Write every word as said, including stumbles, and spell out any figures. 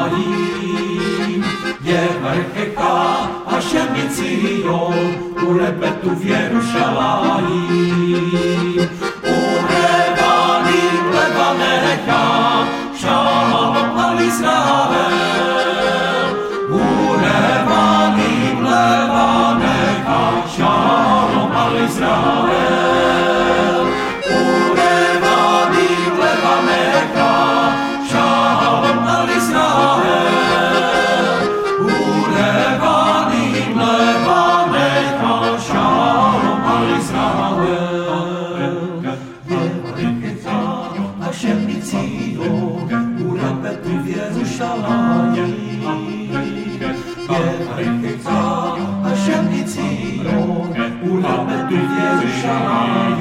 Yerushalayim, Yevarechecha Hashem Mitzion, Urebetu v'Yerushalayim, Urevanim levanecha, Shalom al Yisrael, Urevanim levanecha, Shalom al Yisrael, Urevanim levanecha, Shalom al Yisrael, Urevanim levanecha, Shalom al Yisrael. Yevarechecha Hashem Mitzion, Urebetu v'Yerushalayim, Yevarechecha Hashem Mitzion, Urebetu v'Yerushalayim.